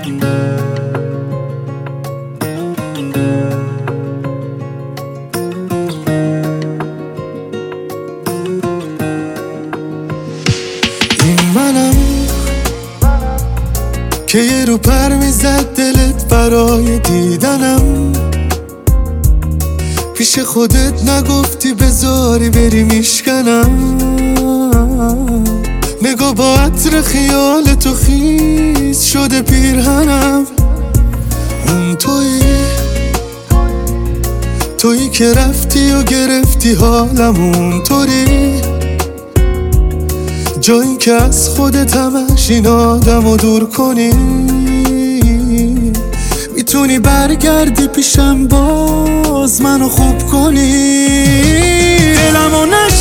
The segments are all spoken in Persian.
این منم که یه رو پر میزد دلت برای دیدنم، پیش خودت نگفتی بذاری بری میشکنم. نگاه با عطر خیال تو خیس شده پیرهنم. اون تویی که رفتی و گرفتی حالم، اون جایی که از خودت همش این آدمو دور کنی. میتونی برگردی پیشم باز منو خوب کنی. دلمو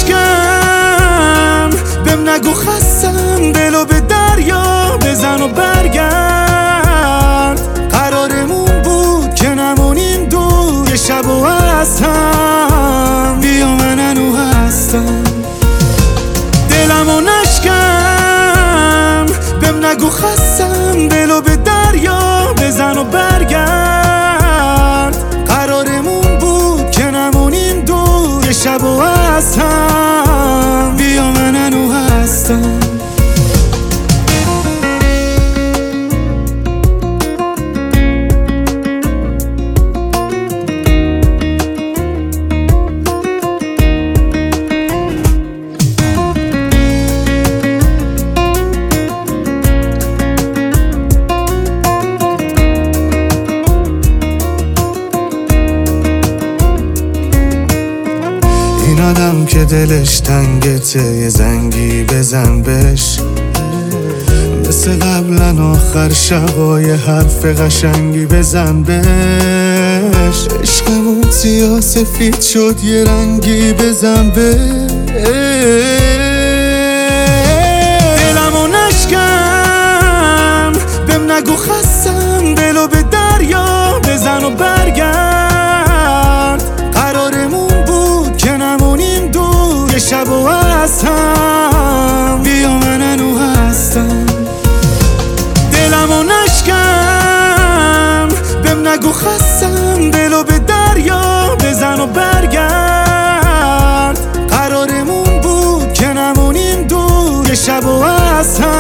نشکن بهم نگو خستم، دلو به دریا بزن و برگرد. قرارمون بود که نمونیم دور، یه شب و از هم بیا من هنو هستم. دلمو نشکن بهم نگو خستم، دلو به دریا بزن و برگرد. قرارمون بود که نمونیم دور، یه شب و از هم بیا من هنو هستم. این آدم که دلش تنگته یه زنگی بزن بهش، مثل قبلا آخر شبای حرف قشنگی بزن بهش. عشقمون سیاه سفید شد یه رنگی بزن بهش. دلمو نشکن بهم نگو خستم، دلو به دریا بزن و برگرد. قرارمون بود که نمونیم دور، یه شب و از هم بیا من هنو هستم. دلمو نشکن بهم نگو خستم، دلو به دریا بزن و برگرد. قرارمون بود که نمونیم دور، یه شب و از هم